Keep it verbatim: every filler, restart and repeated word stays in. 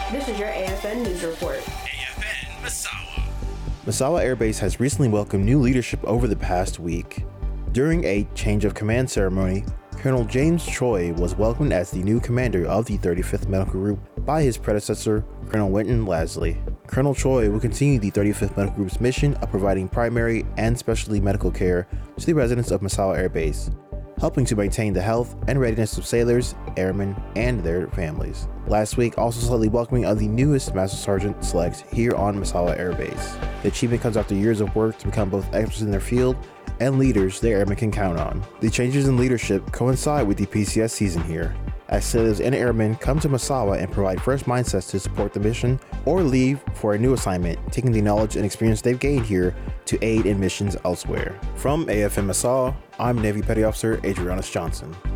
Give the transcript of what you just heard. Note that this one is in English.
This is your A F N News Report. A F N Massawa. Massawa Air Base has recently welcomed new leadership over the past week. During a change of command ceremony, Colonel James Choi was welcomed as the new commander of the thirty-fifth Medical Group by his predecessor, Colonel Wynton Lasley. Colonel Choi will continue the thirty-fifth Medical Group's mission of providing primary and specialty medical care to the residents of Massawa Air Base, helping to maintain the health and readiness of sailors, airmen, and their families. Last week also saw the welcoming of the newest Master Sergeant Selects here on Massawa Air Base. The achievement comes after years of work to become both experts in their field and leaders their airmen can count on. The changes in leadership coincide with the P C S season here, as sailors and airmen come to Massawa and provide fresh mindsets to support the mission or leave for a new assignment, taking the knowledge and experience they've gained here to aid in missions elsewhere. From A F N Massawa, I'm Navy Petty Officer Adrianus Johnson.